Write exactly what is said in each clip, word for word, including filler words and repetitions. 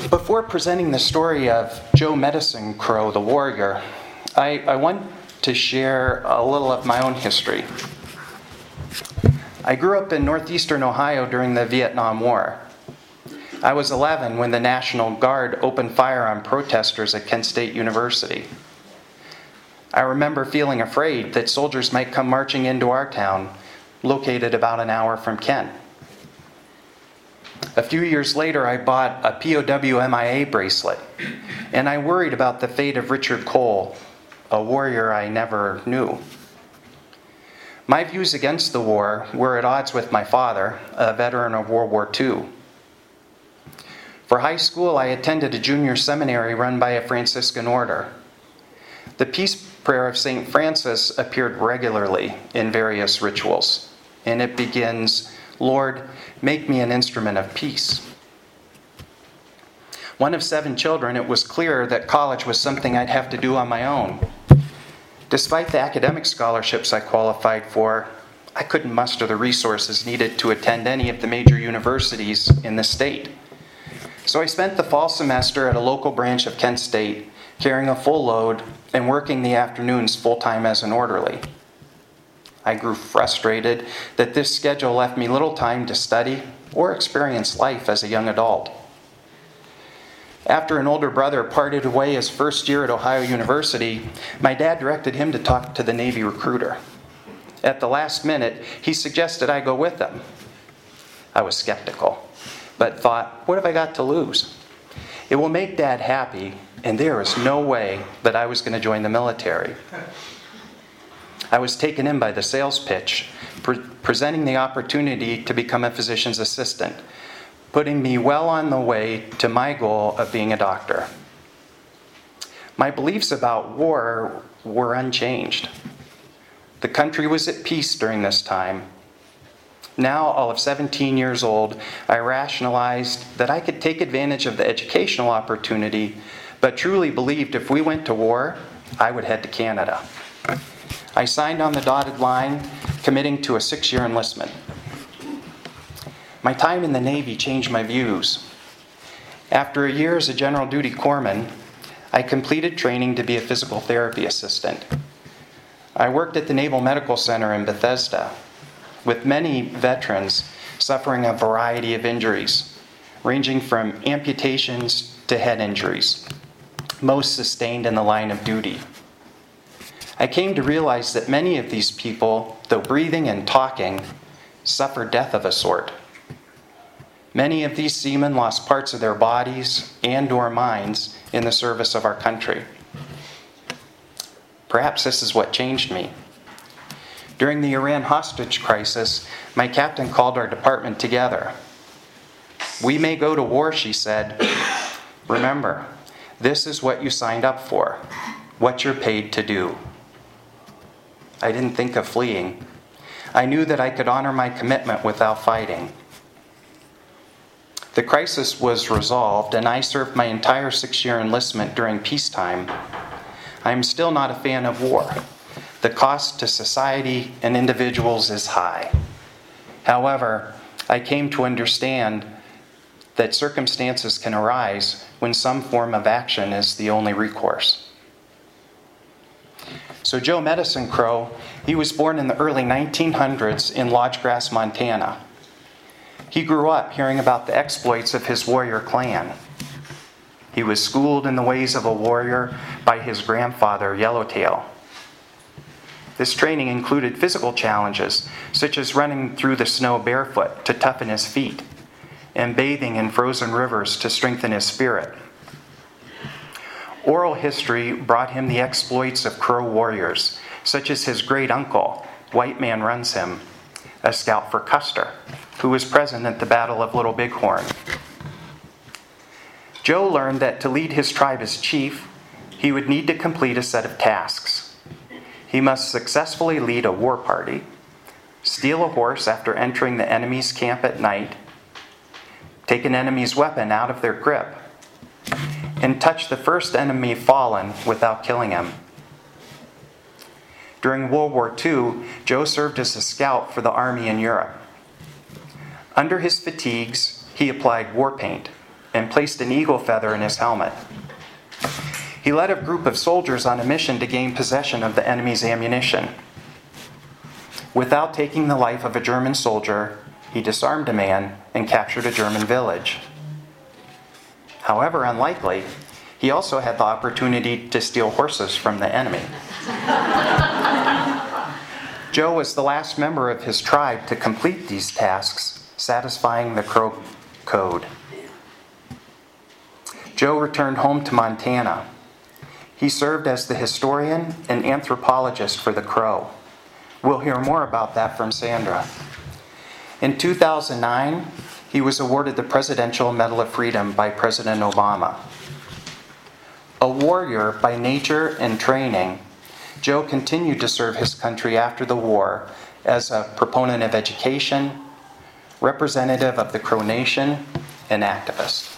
Before presenting the story of Joe Medicine Crow, the warrior, I, I want to share a little of my own history. I grew up in northeastern Ohio during the Vietnam War. I was eleven when the National Guard opened fire on protesters at Kent State University. I remember feeling afraid that soldiers might come marching into our town, located about an hour from Kent. A few years later, I bought a P O W M I A bracelet, and I worried about the fate of Richard Cole, a warrior I never knew. My views against the war were at odds with my father, a veteran of World War Two. For high school, I attended a junior seminary run by a Franciscan order. The peace prayer of Saint Francis appeared regularly in various rituals, and it begins, "Lord, make me an instrument of peace." One of seven children, it was clear that college was something I'd have to do on my own. Despite the academic scholarships I qualified for, I couldn't muster the resources needed to attend any of the major universities in the state. So I spent the fall semester at a local branch of Kent State, carrying a full load and working the afternoons full-time as an orderly. I grew frustrated that this schedule left me little time to study or experience life as a young adult. After an older brother parted away his first year at Ohio University, my dad directed him to talk to the Navy recruiter. At the last minute, he suggested I go with him. I was skeptical, but thought, what have I got to lose? It will make Dad happy, and there is no way that I was going to join the military. I was taken in by the sales pitch, pre- presenting the opportunity to become a physician's assistant, putting me well on the way to my goal of being a doctor. My beliefs about war were unchanged. The country was at peace during this time. Now, all of seventeen years old, I rationalized that I could take advantage of the educational opportunity, but truly believed if we went to war, I would head to Canada. I signed on the dotted line, committing to a six-year enlistment. My time in the Navy changed my views. After a year as a general duty corpsman, I completed training to be a physical therapy assistant. I worked at the Naval Medical Center in Bethesda, with many veterans suffering a variety of injuries, ranging from amputations to head injuries, most sustained in the line of duty. I came to realize that many of these people, though breathing and talking, suffer death of a sort. Many of these seamen lost parts of their bodies and or minds in the service of our country. Perhaps this is what changed me. During the Iran hostage crisis, my captain called our department together. "We may go to war," she said. "Remember, this is what you signed up for, what you're paid to do." I didn't think of fleeing. I knew that I could honor my commitment without fighting. The crisis was resolved, and I served my entire six-year enlistment during peacetime. I am still not a fan of war. The cost to society and individuals is high. However, I came to understand that circumstances can arise when some form of action is the only recourse. So Joe Medicine Crow, he was born in the early nineteen hundreds in Lodge Grass, Montana. He grew up hearing about the exploits of his warrior clan. He was schooled in the ways of a warrior by his grandfather, Yellowtail. This training included physical challenges, such as running through the snow barefoot to toughen his feet, and bathing in frozen rivers to strengthen his spirit. Oral history brought him the exploits of Crow warriors, such as his great uncle, White Man Runs Him, a scout for Custer, who was present at the Battle of Little Bighorn. Joe learned that to lead his tribe as chief, he would need to complete a set of tasks. He must successfully lead a war party, steal a horse after entering the enemy's camp at night, take an enemy's weapon out of their grip, and touch the first enemy fallen without killing him. During World War Two, Joe served as a scout for the Army in Europe. Under his fatigues, he applied war paint, and placed an eagle feather in his helmet. He led a group of soldiers on a mission to gain possession of the enemy's ammunition. Without taking the life of a German soldier, he disarmed a man and captured a German village. However unlikely, he also had the opportunity to steal horses from the enemy. Joe was the last member of his tribe to complete these tasks, satisfying the Crow Code. Joe returned home to Montana. He served as the historian and anthropologist for the Crow. We'll hear more about that from Sandra. In two thousand nine, he was awarded the Presidential Medal of Freedom by President Obama. A warrior by nature and training, Joe continued to serve his country after the war as a proponent of education, representative of the Crow Nation, and activist.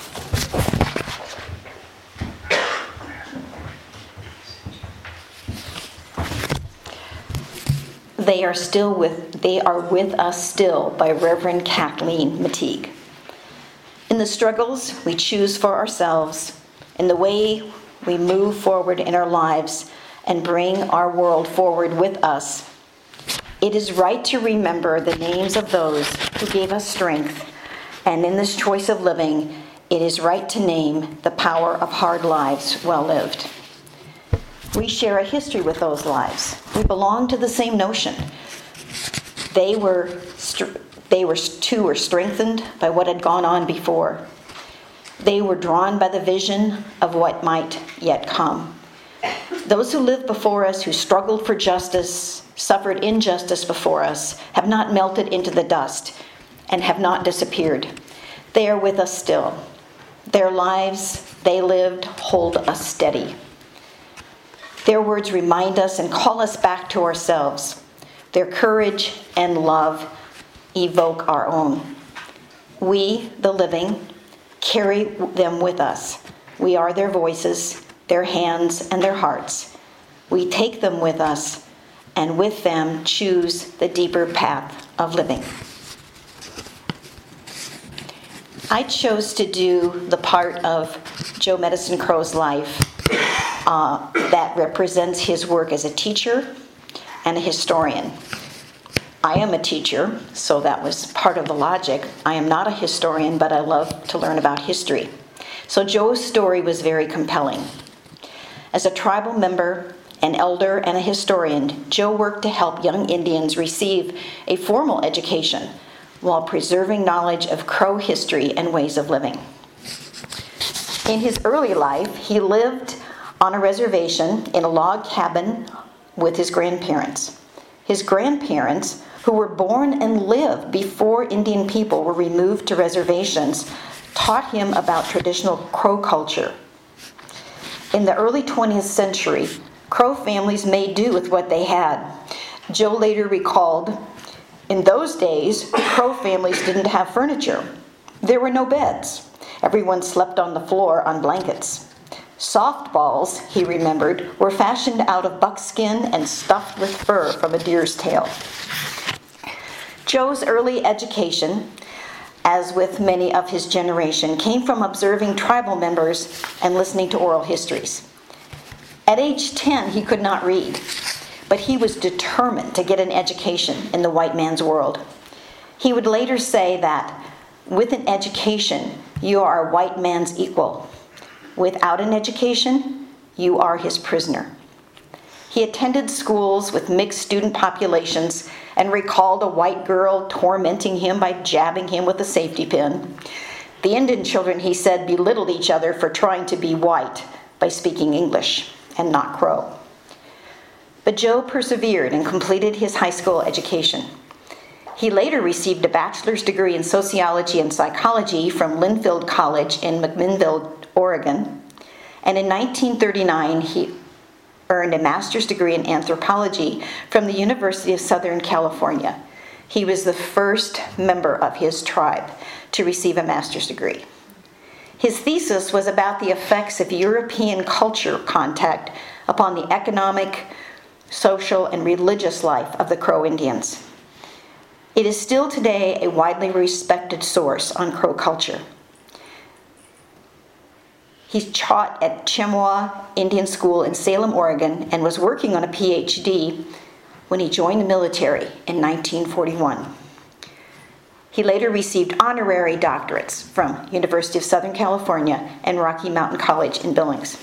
They are still with they are with us still by Reverend Kathleen Mateague. In the struggles we choose for ourselves, in the way we move forward in our lives and bring our world forward with us, it is right to remember the names of those who gave us strength, and in this choice of living, it is right to name the power of hard lives well lived. We share a history with those lives. We belong to the same notion. They were, they were too were strengthened by what had gone on before. They were drawn by the vision of what might yet come. Those who lived before us, who struggled for justice, suffered injustice before us, have not melted into the dust and have not disappeared. They are with us still. Their lives they lived hold us steady. Their words remind us and call us back to ourselves. Their courage and love evoke our own. We, the living, carry them with us. We are their voices, their hands, and their hearts. We take them with us, and with them choose the deeper path of living. I chose to do the part of Joe Medicine Crow's life uh, that represents his work as a teacher and a historian. I am a teacher, so that was part of the logic. I am not a historian, but I love to learn about history. So Joe's story was very compelling. As a tribal member, an elder, and a historian, Joe worked to help young Indians receive a formal education while preserving knowledge of Crow history and ways of living. In his early life, he lived on a reservation in a log cabin with his grandparents. His grandparents, who were born and lived before Indian people were removed to reservations, taught him about traditional Crow culture. In the early twentieth century, Crow families made do with what they had. Joe later recalled, in those days, Crow families didn't have furniture. There were no beds. Everyone slept on the floor on blankets. Softballs, he remembered, were fashioned out of buckskin and stuffed with fur from a deer's tail. Joe's early education, as with many of his generation, came from observing tribal members and listening to oral histories. At age ten, he could not read, but he was determined to get an education in the white man's world. He would later say that, with an education, you are a white man's equal. Without an education, you are his prisoner. He attended schools with mixed student populations and recalled a white girl tormenting him by jabbing him with a safety pin. The Indian children, he said, belittled each other for trying to be white by speaking English and not Crow. But Joe persevered and completed his high school education. He later received a bachelor's degree in sociology and psychology from Linfield College in McMinnville, Oregon. And in nineteen thirty-nine, he earned a master's degree in anthropology from the University of Southern California. He was the first member of his tribe to receive a master's degree. His thesis was about the effects of European culture contact upon the economic, social, and religious life of the Crow Indians. It is still today a widely respected source on Crow culture. He taught at Chemawa Indian School in Salem, Oregon, and was working on a P H D when he joined the military in nineteen forty-one. He later received honorary doctorates from University of Southern California and Rocky Mountain College in Billings.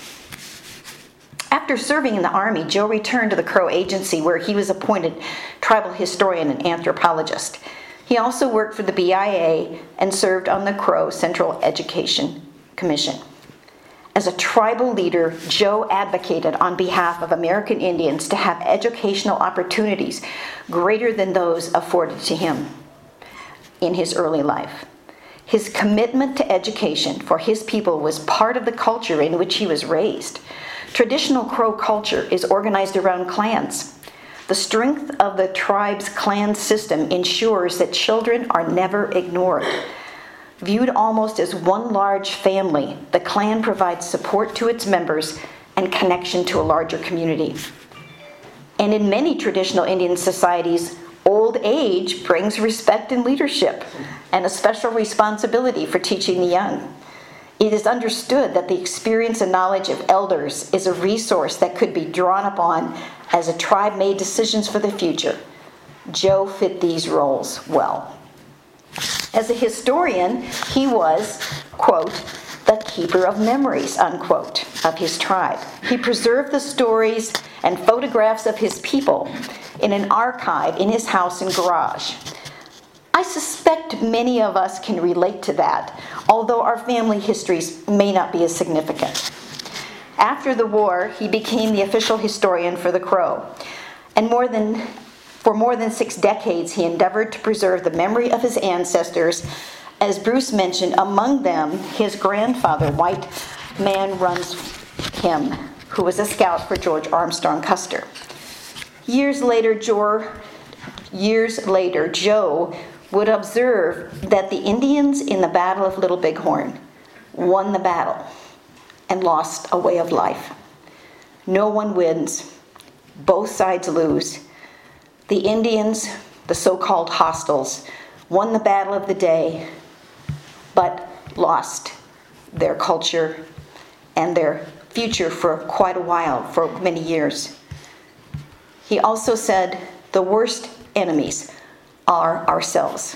After serving in the Army, Joe returned to the Crow Agency, where he was appointed tribal historian and anthropologist. He also worked for the B I A and served on the Crow Central Education Commission. As a tribal leader, Joe advocated on behalf of American Indians to have educational opportunities greater than those afforded to him in his early life. His commitment to education for his people was part of the culture in which he was raised. Traditional Crow culture is organized around clans. The strength of the tribe's clan system ensures that children are never ignored. Viewed almost as one large family, the clan provides support to its members and connection to a larger community. And in many traditional Indian societies, old age brings respect and leadership and a special responsibility for teaching the young. It is understood that the experience and knowledge of elders is a resource that could be drawn upon as a tribe made decisions for the future. Joe fit these roles well. As a historian, he was, quote, the keeper of memories, unquote, of his tribe. He preserved the stories and photographs of his people in an archive in his house and garage. I suspect many of us can relate to that, although our family histories may not be as significant. After the war, he became the official historian for the Crow, and more than For more than six decades, he endeavored to preserve the memory of his ancestors. As Bruce mentioned, among them, his grandfather, White Man Runs Him, who was a scout for George Armstrong Custer. Years later, Joe, years later, Joe would observe that the Indians in the Battle of Little Bighorn won the battle and lost a way of life. No one wins. Both sides lose. The Indians, the so-called hostiles, won the battle of the day, but lost their culture and their future for quite a while, for many years. He also said, the worst enemies are ourselves.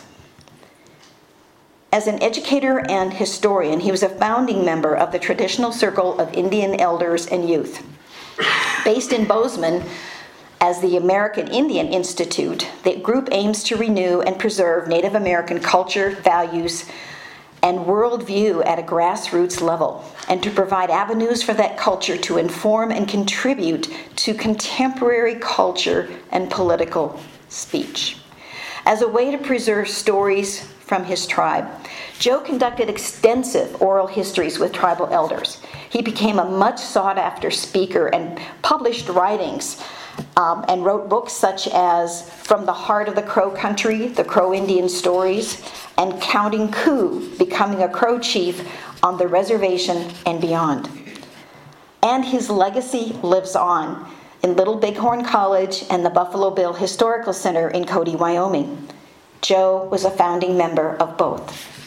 As an educator and historian, he was a founding member of the Traditional Circle of Indian Elders and Youth. Based in Bozeman, as the American Indian Institute, the group aims to renew and preserve Native American culture, values, and worldview at a grassroots level, and to provide avenues for that culture to inform and contribute to contemporary culture and political speech. As a way to preserve stories from his tribe, Joe conducted extensive oral histories with tribal elders. He became a much sought-after speaker and published writings Um, and wrote books such as From the Heart of the Crow Country, The Crow Indian Stories, and Counting Coup, Becoming a Crow Chief on the Reservation and Beyond. And his legacy lives on in Little Bighorn College and the Buffalo Bill Historical Center in Cody, Wyoming. Joe was a founding member of both.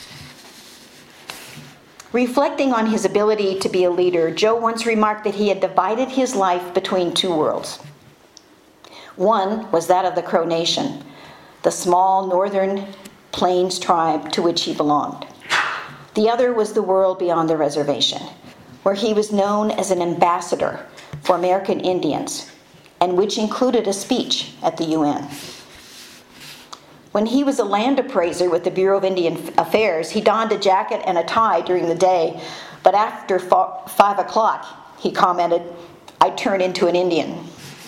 Reflecting on his ability to be a leader, Joe once remarked that he had divided his life between two worlds. One was that of the Crow Nation, the small northern plains tribe to which he belonged. The other was the world beyond the reservation, where he was known as an ambassador for American Indians, and which included a speech at the U N. When he was a land appraiser with the Bureau of Indian Affairs, he donned a jacket and a tie during the day, but after five o'clock, he commented, "I'd turn into an Indian."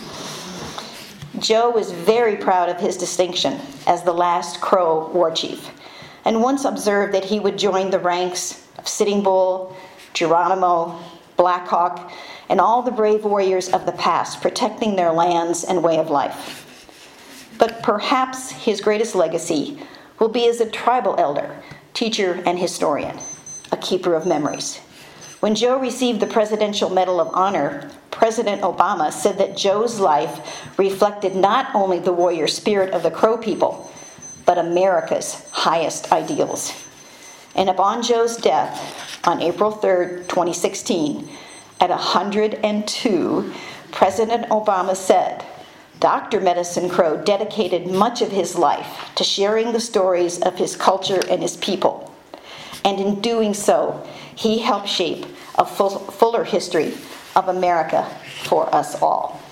Joe was very proud of his distinction as the last Crow war chief, and once observed that he would join the ranks of Sitting Bull, Geronimo, Black Hawk, and all the brave warriors of the past, protecting their lands and way of life. But perhaps his greatest legacy will be as a tribal elder, teacher, and historian, a keeper of memories. When Joe received the Presidential Medal of Honor, President Obama said that Joe's life reflected not only the warrior spirit of the Crow people, but America's highest ideals. And upon Joe's death on April third, twenty sixteen, at one hundred two, President Obama said, Doctor Medicine Crow dedicated much of his life to sharing the stories of his culture and his people. And in doing so, he helped shape a full, fuller history of America for us all.